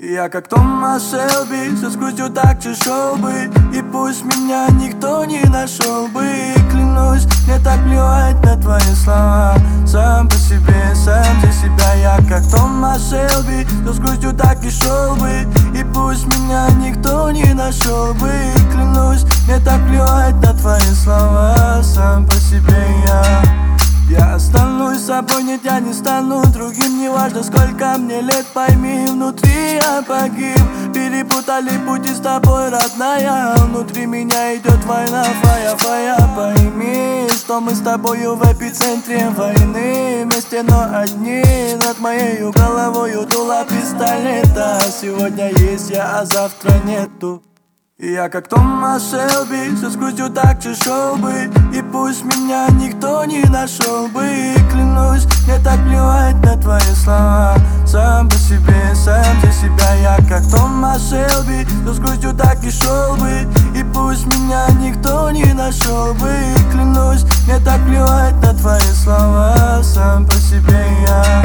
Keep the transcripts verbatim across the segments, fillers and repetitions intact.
Я как Томас Шелби, со скрутью так чешел бы. И пусть меня никто не нашел бы. Клянусь, мне так плевать на твои слова. Сам по себе, сам за себя. Я как Томас Шелби, со скрутью так и шел бы. И пусть меня никто не нашел бы. Клянусь, мне так плевать на твои слова. Сам по себе я. Я останусь собой, нет, я не стану другим. Неважно, сколько мне лет, пойми, внутри я погиб. Перепутали пути с тобой, родная. Внутри меня идет война, фая, фая. Пойми, что мы с тобою в эпицентре войны. Вместе, но одни. Над моей головой дуло пистолета. Сегодня есть я, а завтра нету. Я как Томас Шелби, со скрутью так чешел бы. И пусть меня никто не нашел бы. Клянусь, мне так плевать на твои слова. Сам по себе, сам за себя. Я как Томас Шелби, со скрутью так и шел бы. И пусть меня никто не нашел бы. Клянусь, мне так плевать на твои слова. Сам по себе я.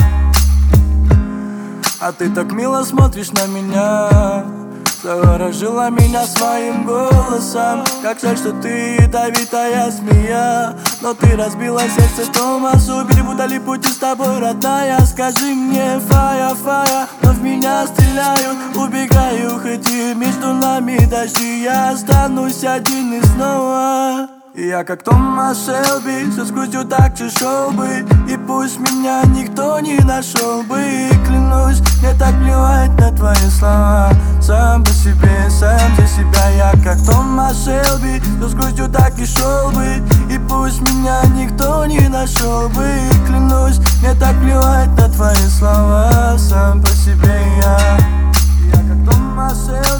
А ты так мило смотришь на меня, заворожила меня своим голосом. Как жаль, что ты ядовитая змея. Но ты разбила сердце Томасу. Перепутали пути с тобой, родная. Скажи мне, фая, фая. Но в меня стреляют, убегаю. Хоть и между нами дожди, я останусь один и снова. Я как Томас Шелби, со скрутью так чешел бы. И пусть меня никто не нашел бы. Клянусь, мне так плевать на твои слова. Сам по себе, сам за себя. Я как Томас Шелби, со скрутью так и шел бы. И пусть меня никто не нашел бы. Клянусь, мне так плевать на твои слова. Сам по себе я. Я как Томас Шелби.